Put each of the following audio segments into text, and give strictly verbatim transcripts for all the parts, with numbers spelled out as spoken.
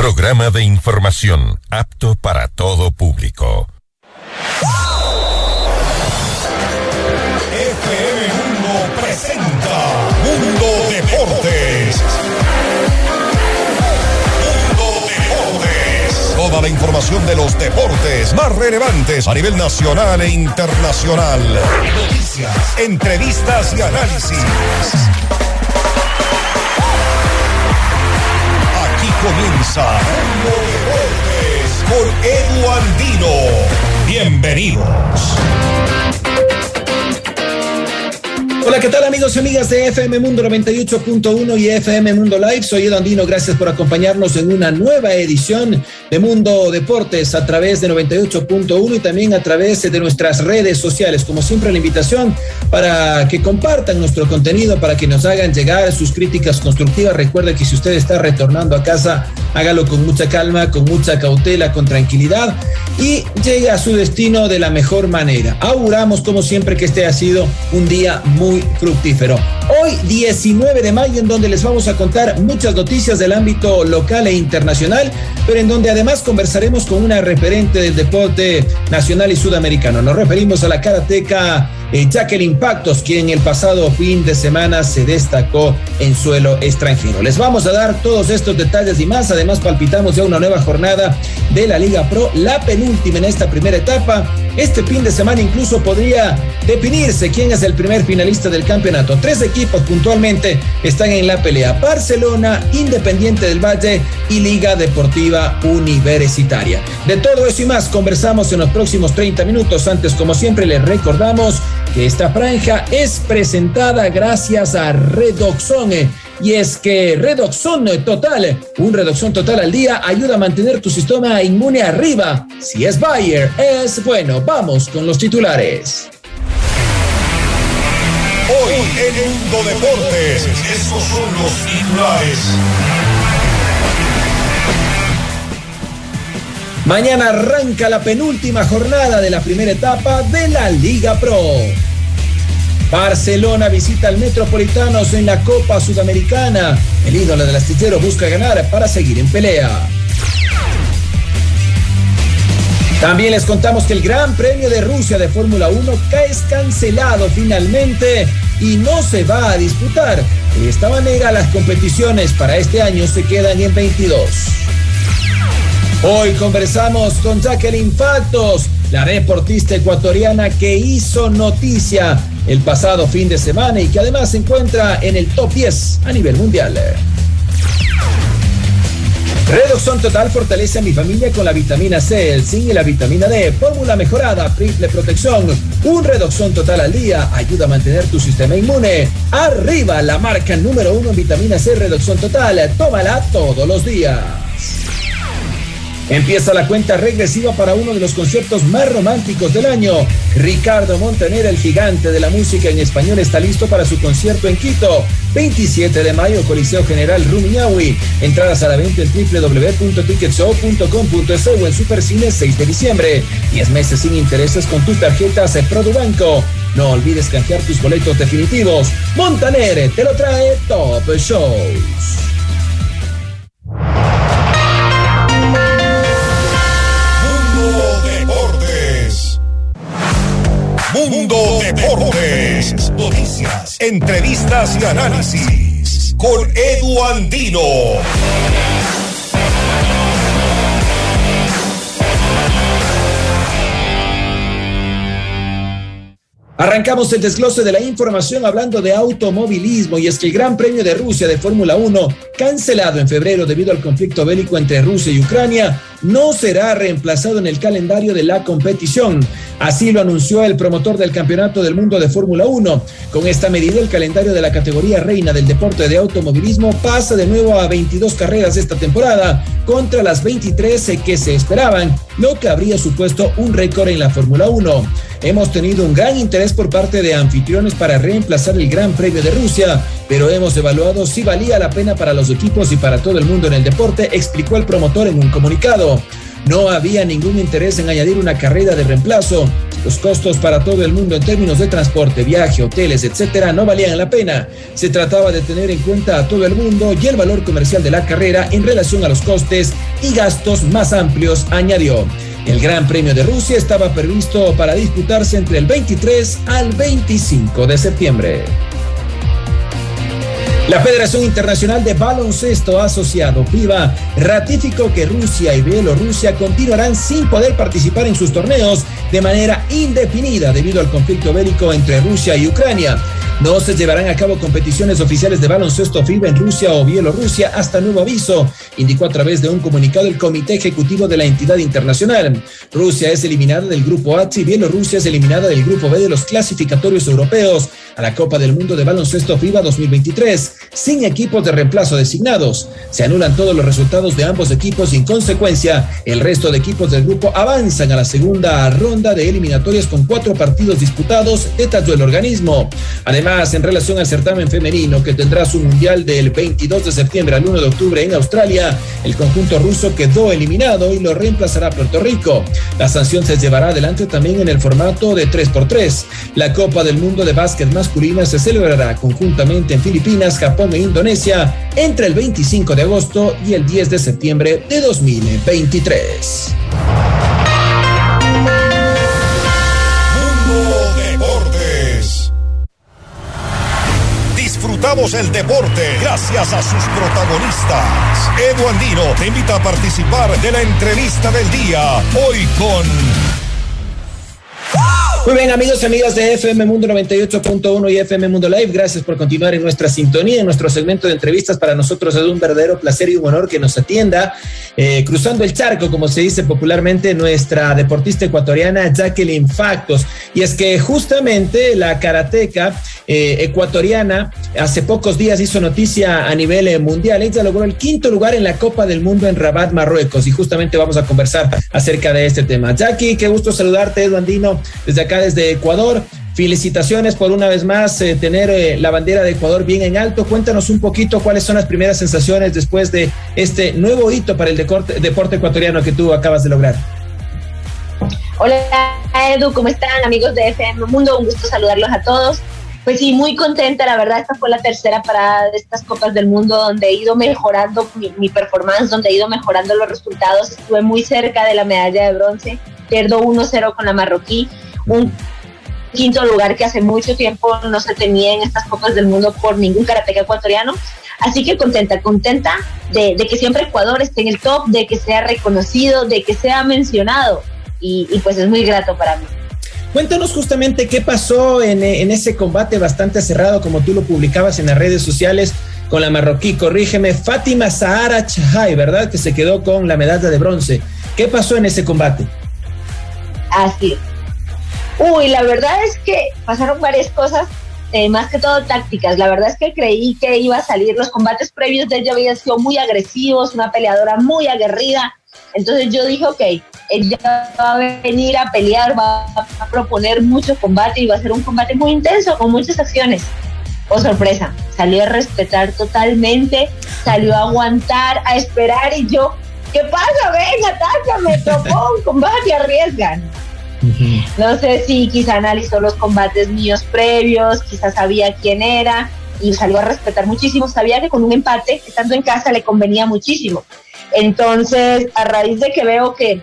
programa de información apto para todo público. F M Mundo presenta Mundo Deportes. Mundo Deportes. Toda la información de los deportes más relevantes a nivel nacional e internacional. Noticias, entrevistas y análisis. Aquí comienza Mundo Deportes con Edu Andino. Bienvenidos. Hola, ¿qué tal amigos y amigas de F M Mundo noventa y ocho punto uno y F M Mundo Live? Soy Edu Andino, gracias por acompañarnos en una nueva edición de Mundo Deportes a través de noventa y ocho punto uno y también a través de nuestras redes sociales. Como siempre, la invitación para que compartan nuestro contenido, para que nos hagan llegar sus críticas constructivas. Recuerde que si usted está retornando a casa, hágalo con mucha calma, con mucha cautela, con tranquilidad y llegue a su destino de la mejor manera. Auguramos, como siempre, que este ha sido un día muy fructífero. Hoy, diecinueve de mayo, en donde les vamos a contar muchas noticias del ámbito local e internacional, pero en donde además conversaremos con una referente del deporte nacional y sudamericano. Nos referimos a la karateca eh, Jacqueline Pactos, quien el pasado fin de semana se destacó en suelo extranjero. Les vamos a dar todos estos detalles y más. Además, palpitamos ya una nueva jornada de la Liga Pro, la penúltima en esta primera etapa. Este fin de semana incluso podría definirse quién es el primer finalista del campeonato. Tres equipos puntualmente están en la pelea: Barcelona, Independiente del Valle y Liga Deportiva Universitaria. De todo eso y más conversamos en los próximos treinta minutos. Antes, como siempre, les recordamos que esta franja es presentada gracias a Redoxon. Y es que Redoxon Total, un Redoxon Total al día, ayuda a mantener tu sistema inmune arriba. Si es Bayer, es bueno. Vamos con los titulares. Hoy en Mundo Deportes, estos son los titulares. Mañana arranca la penúltima jornada de la primera etapa de la Liga Pro. Barcelona visita al Metropolitanos en la Copa Sudamericana. El ídolo del astillero busca ganar para seguir en pelea. También les contamos que el Gran Premio de Rusia de Fórmula uno es cancelado finalmente y no se va a disputar. De esta manera, las competiciones para este año se quedan en veintidós. Hoy conversamos con Jacqueline Pactos, la deportista ecuatoriana que hizo noticia el pasado fin de semana y que además se encuentra en el top diez a nivel mundial. Redoxon Total fortalece a mi familia con la vitamina C, el zinc y la vitamina D. Fórmula mejorada, triple protección. Un Redoxon Total al día ayuda a mantener tu sistema inmune. Arriba la marca número uno en vitamina C, Redoxon Total. Tómala todos los días. Empieza la cuenta regresiva para uno de los conciertos más románticos del año. Ricardo Montaner, el gigante de la música en español, está listo para su concierto en Quito. veintisiete de mayo, Coliseo General Rumiñahui. Entradas a la venta en doble u doble u doble u punto ticketshow punto com punto es o en Supercine seis de diciembre. diez meses sin intereses con tus tarjetas Produbanco. No olvides canjear tus boletos definitivos. Montaner te lo trae Top Shows. Mundo Deportes, noticias, entrevistas y análisis con Edu Andino. Arrancamos el desglose de la información hablando de automovilismo, y es que el Gran Premio de Rusia de Fórmula uno, cancelado en febrero debido al conflicto bélico entre Rusia y Ucrania, no será reemplazado en el calendario de la competición. Así lo anunció el promotor del Campeonato del Mundo de Fórmula uno. Con esta medida, el calendario de la categoría reina del deporte de automovilismo pasa de nuevo a veintidós carreras esta temporada, contra las veintitrés que se esperaban, lo que habría supuesto un récord en la Fórmula uno. Hemos tenido un gran interés por parte de anfitriones para reemplazar el Gran Premio de Rusia, pero hemos evaluado si valía la pena para los equipos y para todo el mundo en el deporte, explicó el promotor en un comunicado. No había ningún interés en añadir una carrera de reemplazo. Los costos para todo el mundo en términos de transporte, viaje, hoteles, etcétera, no valían la pena. Se trataba de tener en cuenta a todo el mundo y el valor comercial de la carrera en relación a los costes y gastos más amplios, añadió. El Gran Premio de Rusia estaba previsto para disputarse entre el veintitrés al veinticinco de septiembre. La Federación Internacional de Baloncesto Asociado, FIBA, ratificó que Rusia y Bielorrusia continuarán sin poder participar en sus torneos de manera indefinida debido al conflicto bélico entre Rusia y Ucrania. No se llevarán a cabo competiciones oficiales de baloncesto FIBA en Rusia o Bielorrusia hasta nuevo aviso, indicó a través de un comunicado el Comité Ejecutivo de la entidad internacional. Rusia es eliminada del Grupo H y Bielorrusia es eliminada del Grupo B de los clasificatorios europeos a la Copa del Mundo de Baloncesto FIBA dos mil veintitrés, sin equipos de reemplazo designados. Se anulan todos los resultados de ambos equipos y en consecuencia el resto de equipos del grupo avanzan a la segunda ronda de eliminatorias con cuatro partidos disputados, detalló el organismo. Además, en relación al certamen femenino que tendrá su mundial del veintidós de septiembre al uno de octubre en Australia, el conjunto ruso quedó eliminado y lo reemplazará Puerto Rico. La sanción se llevará adelante también en el formato de tres por tres. La Copa del Mundo de Básquet masculina se celebrará conjuntamente en Filipinas, Japón e Indonesia entre el veinticinco de agosto y el diez de septiembre de dos mil veintitrés. Mundo Deportes. Disfrutamos el deporte gracias a sus protagonistas. Edu Andino te invita a participar de la entrevista del día, hoy con... Muy bien, amigos y amigas de F M Mundo noventa y ocho punto uno y F M Mundo Live, gracias por continuar en nuestra sintonía, en nuestro segmento de entrevistas. Para nosotros es un verdadero placer y un honor que nos atienda, eh, cruzando el charco, como se dice popularmente, nuestra deportista ecuatoriana Jacqueline Factos. Y es que justamente la karateca eh, ecuatoriana hace pocos días hizo noticia a nivel eh, mundial. Ella logró el quinto lugar en la Copa del Mundo en Rabat, Marruecos, y justamente vamos a conversar acerca de este tema. Jackie, qué gusto saludarte, Edu Andino, desde acá, desde Ecuador. Felicitaciones por una vez más eh, tener eh, la bandera de Ecuador bien en alto. Cuéntanos un poquito cuáles son las primeras sensaciones después de este nuevo hito para el deporte, deporte ecuatoriano que tú acabas de lograr. Hola Edu, ¿cómo están, amigos de F M Mundo? Un gusto saludarlos a todos. Pues sí, muy contenta, la verdad. Esta fue la tercera parada de estas Copas del Mundo donde he ido mejorando mi, mi performance, donde he ido mejorando los resultados. Estuve muy cerca de la medalla de bronce, pierdo uno cero con la marroquí, un quinto lugar que hace mucho tiempo no se tenía en estas Copas del Mundo por ningún karateca ecuatoriano. Así que contenta, contenta de, de que siempre Ecuador esté en el top, de que sea reconocido, de que sea mencionado, y, y pues es muy grato para mí. Cuéntanos justamente qué pasó en, en ese combate bastante cerrado, como tú lo publicabas en las redes sociales, con la marroquí, corrígeme, Fátima Zahara Chahai, ¿verdad? Que se quedó con la medalla de bronce. ¿Qué pasó en ese combate? Así. Uy, la verdad es que pasaron varias cosas, eh, más que todo tácticas. La verdad es que creí que iba a salir. Los combates previos de ella habían sido muy agresivos, una peleadora muy aguerrida. Entonces yo dije, ok, ella va a venir a pelear, va a proponer mucho combate y va a ser un combate muy intenso, con muchas acciones. Oh, sorpresa, salió a respetar totalmente, salió a aguantar, a esperar, y yo, ¿qué pasa? Ven, atácame, tocó un combate, arriesgan. Uh-huh. No sé si quizá analizó los combates míos previos, quizá sabía quién era y salió a respetar muchísimo. Sabía que con un empate, estando en casa, le convenía muchísimo. Entonces, a raíz de que veo que,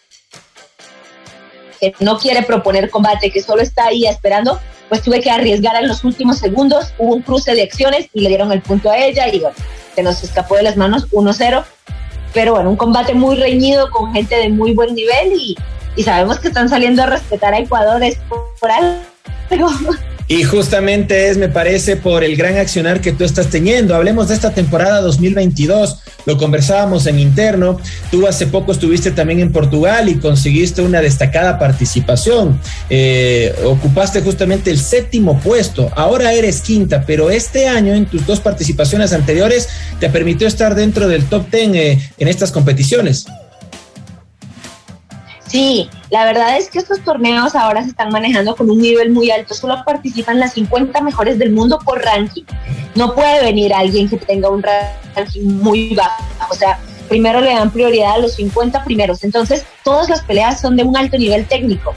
que no quiere proponer combate, que solo está ahí esperando, pues tuve que arriesgar en los últimos segundos. Hubo un cruce de acciones y le dieron el punto a ella y bueno, se nos escapó de las manos uno cero. Pero bueno, un combate muy reñido con gente de muy buen nivel y, y sabemos que están saliendo a respetar a Ecuador, es por, por algo. Y justamente es, me parece, por el gran accionar que tú estás teniendo. Hablemos de esta temporada dos mil veintidós, lo conversábamos en interno. Tú hace poco estuviste también en Portugal y conseguiste una destacada participación. Eh, ocupaste justamente el séptimo puesto, ahora eres quinta, pero este año en tus dos participaciones anteriores te permitió estar dentro del top ten eh, en estas competiciones. Sí, la verdad es que estos torneos ahora se están manejando con un nivel muy alto. Solo participan las cincuenta mejores del mundo por ranking. No puede venir alguien que tenga un ranking muy bajo. O sea, primero le dan prioridad a los cincuenta primeros. Entonces, todas las peleas son de un alto nivel técnico.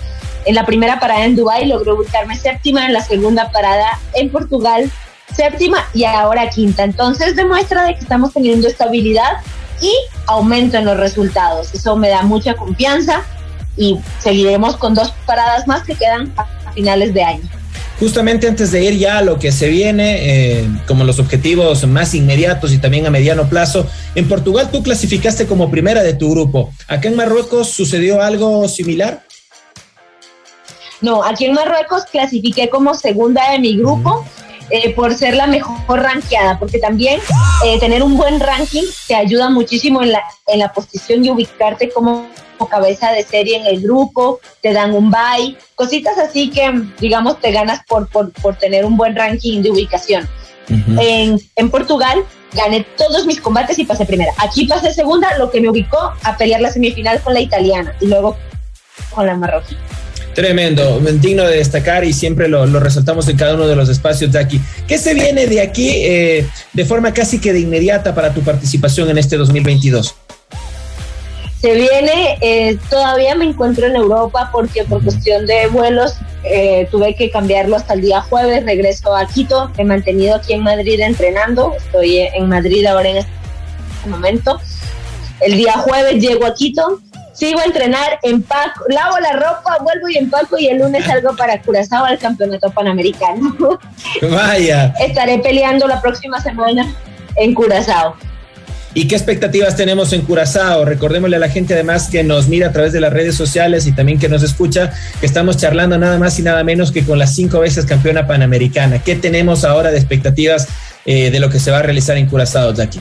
En la primera parada en Dubái logré ubicarme séptima, en la segunda parada en Portugal séptima y ahora quinta. Entonces demuestra de que estamos teniendo estabilidad y aumento en los resultados. Eso me da mucha confianza y seguiremos con dos paradas más que quedan a finales de año. Justamente antes de ir ya a lo que se viene, eh, como los objetivos más inmediatos y también a mediano plazo, en Portugal tú clasificaste como primera de tu grupo. ¿Acá en Marruecos sucedió algo similar? No, aquí en Marruecos clasifiqué como segunda de mi grupo eh, por ser la mejor rankeada, porque también eh, tener un buen ranking te ayuda muchísimo en la, en la posición y ubicarte como cabeza de serie en el grupo, te dan un bye, cositas así que, digamos, te ganas por, por, por tener un buen ranking de ubicación. Uh-huh. En, en Portugal gané todos mis combates y pasé primera. Aquí pasé segunda, lo que me ubicó a pelear la semifinal con la italiana y luego con la marroquí. Tremendo, digno de destacar y siempre lo, lo resaltamos en cada uno de los espacios de aquí. ¿Qué se viene de aquí eh, de forma casi que de inmediata para tu participación en este dos mil veintidós? Se viene, eh, todavía me encuentro en Europa porque por cuestión de vuelos eh, tuve que cambiarlo hasta el día jueves, regreso a Quito, me he mantenido aquí en Madrid entrenando, estoy en Madrid ahora en este momento. El día jueves llego a Quito, sigo a entrenar, empaco, lavo la ropa, vuelvo y empaco y el lunes salgo para Curazao al campeonato panamericano. Vaya. Estaré peleando la próxima semana en Curazao. ¿Y qué expectativas tenemos en Curazao? Recordémosle a la gente además que nos mira a través de las redes sociales y también que nos escucha, que estamos charlando nada más y nada menos que con la cinco veces campeona panamericana. ¿Qué tenemos ahora de expectativas eh, de lo que se va a realizar en Curazao, Jackie?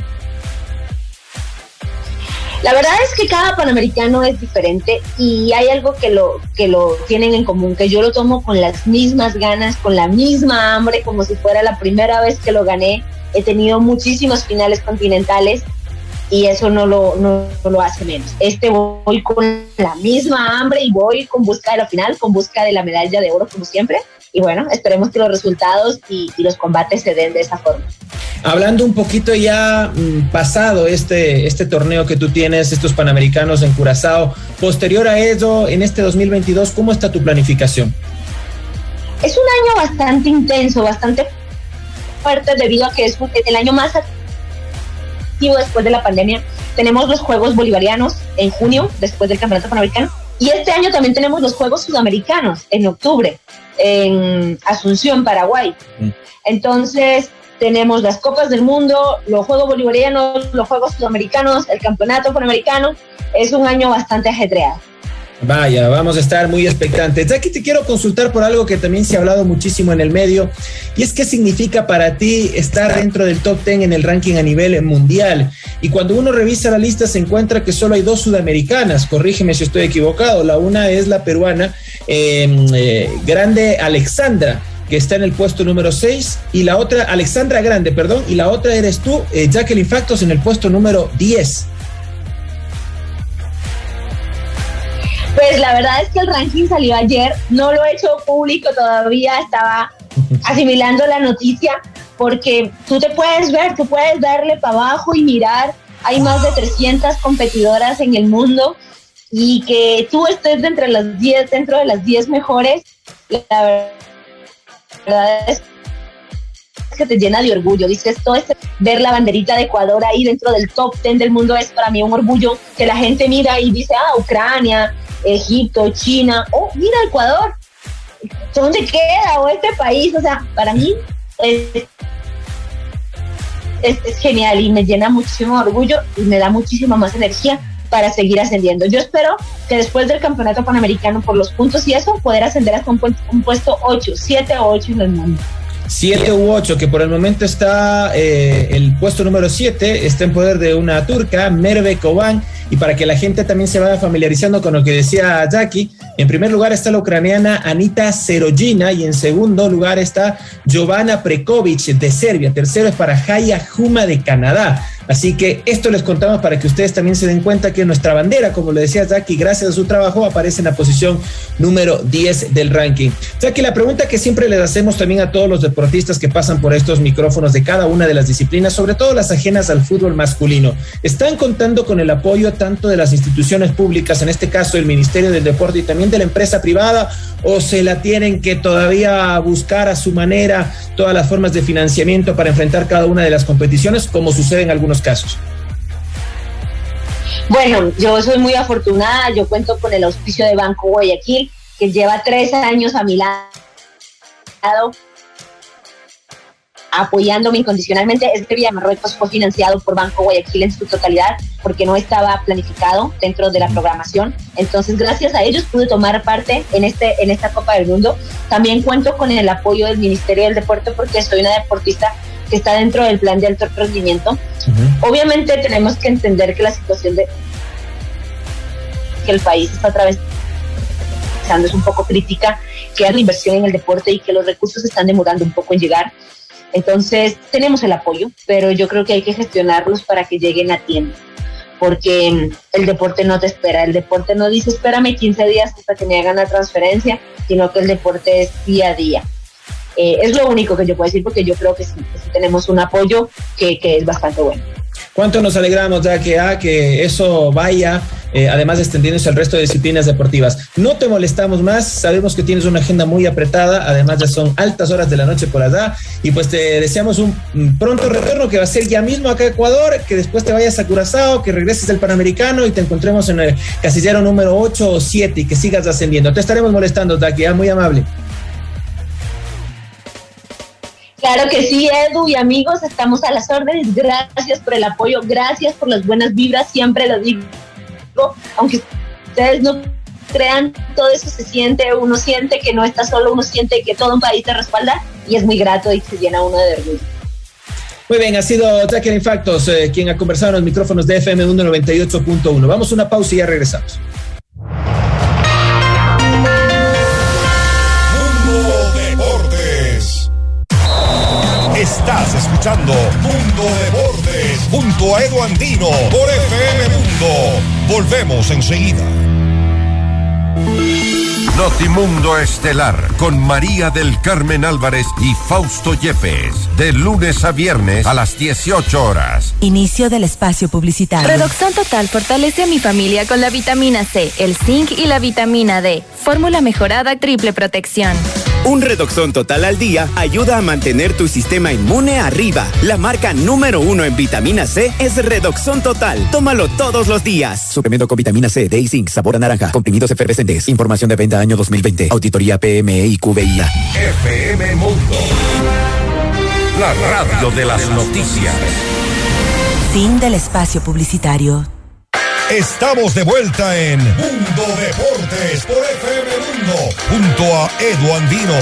La verdad es que cada panamericano es diferente y hay algo que lo, que lo tienen en común, que yo lo tomo con las mismas ganas, con la misma hambre, como si fuera la primera vez que lo gané. He tenido muchísimos finales continentales y eso no lo, no, no lo hace menos. Este voy con la misma hambre y voy con busca de la final, con busca de la medalla de oro como siempre. Y bueno, esperemos que los resultados y, y los combates se den de esa forma. Hablando un poquito ya mmm, pasado este, este torneo que tú tienes, estos panamericanos en Curazao, posterior a ello, en este dos mil veintidós, ¿cómo está tu planificación? Es un año bastante intenso, bastante fuerte debido a que es el año más activo después de la pandemia. Tenemos los Juegos Bolivarianos en junio, después del Campeonato Panamericano, y este año también tenemos los Juegos Sudamericanos en octubre, en Asunción, Paraguay. Mm. Entonces, tenemos las Copas del Mundo, los Juegos Bolivarianos, los Juegos Sudamericanos, el Campeonato Panamericano. Es un año bastante ajetreado. Vaya, vamos a estar muy expectantes. Jackie, te quiero consultar por algo que también se ha hablado muchísimo en el medio, y es qué significa para ti estar dentro del top diez en el ranking a nivel mundial. Y cuando uno revisa la lista se encuentra que solo hay dos sudamericanas, corrígeme si estoy equivocado. La una es la peruana eh, eh, Grande Alexandra, que está en el puesto número seis, y la otra, Alexandra Grande, perdón, y la otra eres tú, eh, Jacqueline Factos, en el puesto número diez. Pues la verdad es que el ranking salió ayer, no lo he hecho público todavía, estaba asimilando la noticia, porque tú te puedes ver, tú puedes darle para abajo y mirar, hay más de trescientas competidoras en el mundo, y que tú estés de entre las diez, dentro de las diez mejores, la verdad es que te llena de orgullo. Dices, todo este, ver la banderita de Ecuador ahí dentro del top diez del mundo es para mí un orgullo, que la gente mira y dice, ah, Ucrania, Egipto, China, oh, mira Ecuador, ¿dónde queda? O este país, o sea, para mí es, es, es genial y me llena muchísimo orgullo y me da muchísima más energía para seguir ascendiendo. Yo espero que después del Campeonato Panamericano, por los puntos y eso, poder ascender hasta un, pu- un puesto ocho, siete o ocho en el mundo. siete u ocho, que por el momento está eh, el puesto número siete, está en poder de una turca, Merve Koban, y para que la gente también se vaya familiarizando con lo que decía Jackie, en primer lugar está la ucraniana Anita Serogina y en segundo lugar está Jovana Prekovic de Serbia, tercero es para Jaya Juma de Canadá. Así que esto les contamos para que ustedes también se den cuenta que nuestra bandera, como le decía Jackie, gracias a su trabajo aparece en la posición número diez del ranking. Jackie, la pregunta que siempre les hacemos también a todos los deportistas que pasan por estos micrófonos de cada una de las disciplinas, sobre todo las ajenas al fútbol masculino, ¿están contando con el apoyo tanto de las instituciones públicas, en este caso el Ministerio del Deporte, y también de la empresa privada, o se la tienen que todavía buscar a su manera todas las formas de financiamiento para enfrentar cada una de las competiciones, como sucede en algunos casos? Bueno, yo soy muy afortunada, yo cuento con el auspicio de Banco Guayaquil, que lleva tres años a mi lado, apoyándome incondicionalmente. Este Vía Marruecos fue financiado por Banco Guayaquil en su totalidad, porque no estaba planificado dentro de la programación. Entonces, gracias a ellos pude tomar parte en, este, en esta Copa del Mundo. También cuento con el apoyo del Ministerio del Deporte, porque soy una deportista que está dentro del plan de alto rendimiento. Uh-huh. Obviamente tenemos que entender que la situación de que el país está atravesando es un poco crítica, que hay la inversión en el deporte y que los recursos están demorando un poco en llegar. Entonces tenemos el apoyo, pero yo creo que hay que gestionarlos para que lleguen a tiempo, porque el deporte no te espera, el deporte no dice espérame quince días hasta que me hagan la transferencia, sino que el deporte es día a día. Eh, es lo único que yo puedo decir, porque yo creo que sí, que sí tenemos un apoyo que, que es bastante bueno. ¿Cuánto nos alegramos ya que, ah, que eso vaya, eh, además extendiéndose al resto de disciplinas deportivas? No te molestamos más, sabemos que tienes una agenda muy apretada, además ya son altas horas de la noche por allá, y pues te deseamos un, un pronto retorno, que va a ser ya mismo acá a Ecuador, que después te vayas a Curazao, que regreses del Panamericano y te encontremos en el casillero número ocho o siete y que sigas ascendiendo. Te estaremos molestando, Jackie, ah, muy amable. Claro que sí, Edu y amigos, estamos a las órdenes. Gracias por el apoyo, gracias por las buenas vibras, siempre lo digo, aunque ustedes no crean, todo eso se siente, uno siente que no está solo, uno siente que todo un país te respalda, y es muy grato y se llena uno de orgullo. Muy bien, ha sido Jacqueline Factos eh, quien ha conversado en los micrófonos de F M Mundo noventa y ocho punto uno. Vamos a una pausa y ya regresamos. Estás escuchando Mundo Deportes junto a Edu Andino por F M Mundo. Volvemos enseguida. Notimundo Estelar con María del Carmen Álvarez y Fausto Yepes, de lunes a viernes a las dieciocho horas. Inicio del espacio publicitario. Redoxon Total fortalece a mi familia con la vitamina C, el zinc y la vitamina D. Fórmula mejorada triple protección. Un Redoxon Total al día ayuda a mantener tu sistema inmune arriba. La marca número uno en vitamina C es Redoxon Total. Tómalo todos los días. Suplemento con vitamina C, D y zinc, sabor a naranja. Comprimidos efervescentes. Información de venta año dos mil veinte. Auditoría P M E y Q B I A. F M Mundo. La radio de las noticias. Fin del espacio publicitario. Estamos de vuelta en Mundo Deportes por F M Mundo junto a Edu Andino.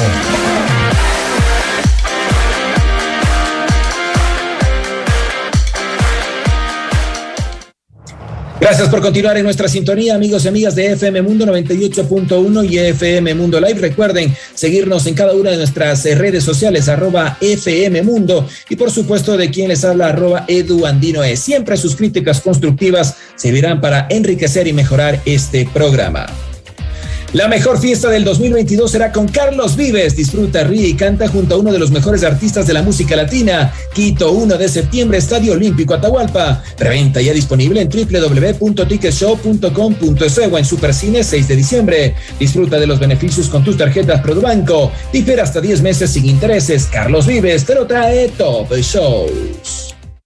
Gracias por continuar en nuestra sintonía, amigos y amigas de F M Mundo noventa y ocho punto uno y F M Mundo Live. Recuerden seguirnos en cada una de nuestras redes sociales, arroba F M Mundo, y por supuesto de quien les habla, arroba Edu Andino E. Siempre sus críticas constructivas servirán para enriquecer y mejorar este programa. La mejor fiesta del dos mil veintidós será con Carlos Vives. Disfruta, ríe y canta junto a uno de los mejores artistas de la música latina. Quito, uno de septiembre, Estadio Olímpico Atahualpa. Preventa ya disponible en doble u doble u doble u punto ticket show punto com punto es o en Supercine seis de diciembre. Disfruta de los beneficios con tus tarjetas Produbanco. Difera hasta diez meses sin intereses. Carlos Vives te lo trae Top Shows.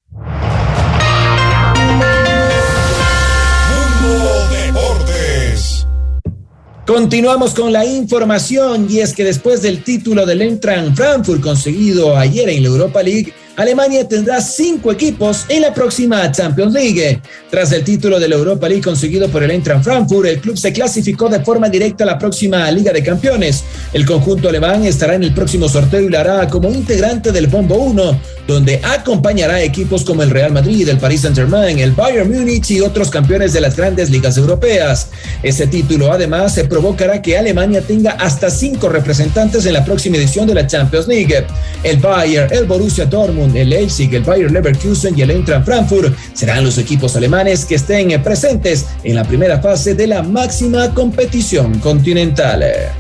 Continuamos con la información, y es que después del título del Eintracht Frankfurt conseguido ayer en la Europa League, Alemania tendrá cinco equipos en la próxima Champions League. Tras el título de la Europa League conseguido por el Eintracht Frankfurt, el club se clasificó de forma directa a la próxima Liga de Campeones. El conjunto alemán estará en el próximo sorteo y lo hará como integrante del Bombo uno, donde acompañará a equipos como el Real Madrid, el Paris Saint-Germain, el Bayern Múnich y otros campeones de las grandes ligas europeas. Ese título además se provocará que Alemania tenga hasta cinco representantes en la próxima edición de la Champions League. El Bayern, el Borussia Dortmund, Dortmund, el Leipzig, el Bayer Leverkusen y el Eintracht Frankfurt serán los equipos alemanes que estén presentes en la primera fase de la máxima competición continental.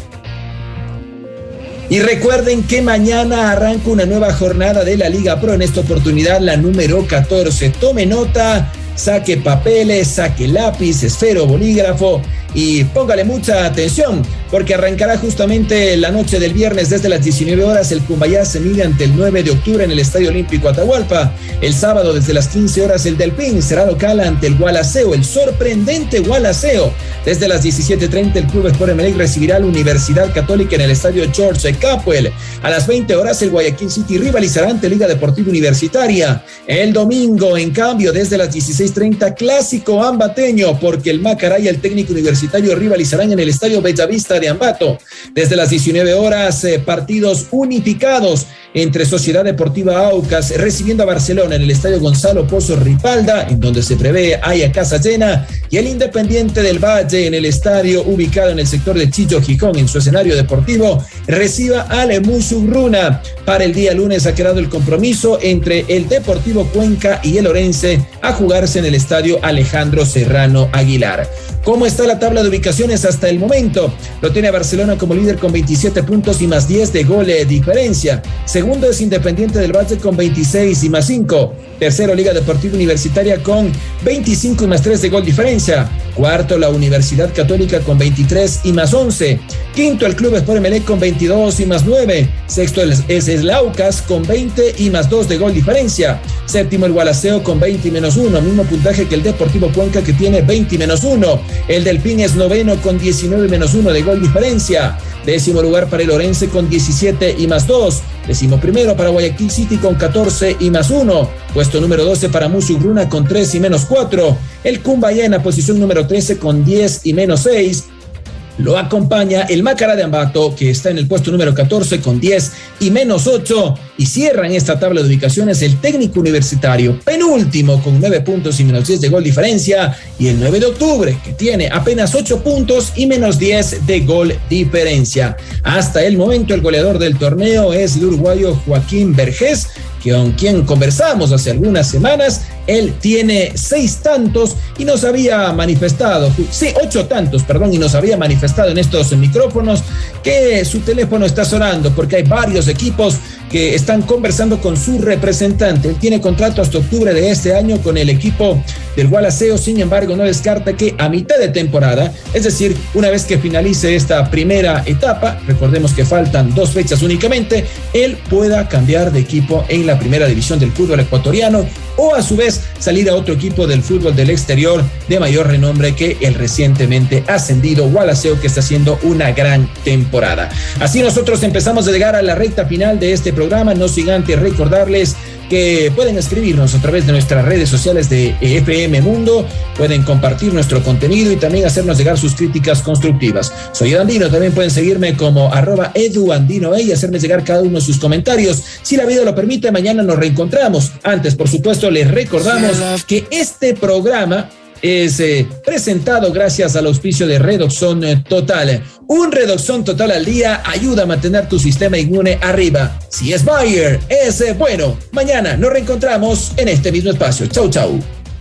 Y recuerden que mañana arranca una nueva jornada de la Liga Pro, en esta oportunidad la número catorce. Tome nota, saque papeles, saque lápiz, esfero, bolígrafo y póngale mucha atención porque arrancará justamente la noche del viernes desde las diecinueve horas. El Cumbayá se mide ante el nueve de octubre en el Estadio Olímpico Atahualpa. El sábado desde las quince horas el Delfín será local ante el Gualaceo, el sorprendente Gualaceo. Desde las diecisiete treinta el Club Sport Emelec recibirá a la Universidad Católica en el Estadio George Capwell. A las veinte horas el Guayaquil City rivalizará ante Liga Deportiva Universitaria. El domingo, en cambio, desde las dieciséis treinta, clásico ambateño, porque el Macará y el Técnico Universitario rivalizarán en el Estadio Bellavista de Ambato. Desde las diecinueve horas, eh, partidos unificados entre Sociedad Deportiva Aucas recibiendo a Barcelona en el Estadio Gonzalo Pozo Ripalda, en donde se prevé haya casa llena, y el Independiente del Valle en el estadio ubicado en el sector de Chillo Gijón, en su escenario deportivo, reciba al Musurruna. Para el día lunes ha quedado el compromiso entre el Deportivo Cuenca y el Orense a jugarse en el estadio Alejandro Serrano Aguilar. ¿Cómo está la tabla de ubicaciones hasta el momento? Lo tiene Barcelona como líder con veintisiete puntos y más diez de gol de diferencia. Segundo es Independiente del Valle con veintiséis y más cinco. Tercero, Liga Deportiva Universitaria con veinticinco y más tres de gol diferencia. Cuarto, la Universidad Católica con veintitrés y más once. Quinto, el Club Sport Emelec con veintidós y más nueve. Sexto es el Aucas con veinte y más dos de gol diferencia. Séptimo, el Gualaceo con veinte y menos uno. Mismo puntaje que el Deportivo Cuenca, que tiene veinte y menos uno. El Delfín es noveno con diecinueve menos uno de gol diferencia. Décimo lugar para el Orense con diecisiete y más dos. Décimo primero para Guayaquil City con catorce y más uno. Puesto número doce para Musurruna con tres y menos cuatro. El Cumbayá en la posición número trece con diez y menos seis. Lo acompaña el Macará de Ambato, que está en el puesto número catorce con diez y menos ocho. Y cierra en esta tabla de ubicaciones el Técnico Universitario, penúltimo con nueve puntos y menos diez de gol diferencia. Y el nueve de octubre, que tiene apenas ocho puntos y menos diez de gol diferencia. Hasta el momento el goleador del torneo es el uruguayo Joaquín Vergés, con quien conversamos hace algunas semanas. Él tiene seis tantos y nos había manifestado, sí, ocho tantos, perdón, y nos había manifestado en estos micrófonos que su teléfono está sonando porque hay varios equipos que están conversando con su representante. Él tiene contrato hasta octubre de este año con el equipo del Gualaceo, sin embargo no descarta que a mitad de temporada, es decir, una vez que finalice esta primera etapa, recordemos que faltan dos fechas únicamente, él pueda cambiar de equipo en la primera división del fútbol ecuatoriano o a su vez salir a otro equipo del fútbol del exterior de mayor renombre que el recientemente ascendido Gualaceo, que está haciendo una gran temporada. Así nosotros empezamos a llegar a la recta final de este programa, no sin antes recordarles que pueden escribirnos a través de nuestras redes sociales de F M Mundo, pueden compartir nuestro contenido y también hacernos llegar sus críticas constructivas. Soy Edu Andino, también pueden seguirme como arroba eduandinoe y hacerme llegar cada uno de sus comentarios. Si la vida lo permite, mañana nos reencontramos. Antes, por supuesto, les recordamos que este programa es eh, presentado gracias al auspicio de Redoxon Total. Un Redoxon Total al día ayuda a mantener tu sistema inmune arriba. Si es Bayer, es eh, bueno. Mañana nos reencontramos en este mismo espacio. Chau, chau.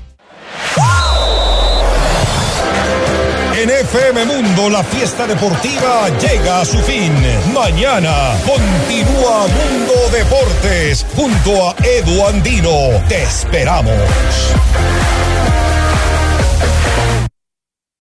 En F M Mundo, la fiesta deportiva llega a su fin. Mañana continúa Mundo Deportes junto a Edu Andino. Te esperamos.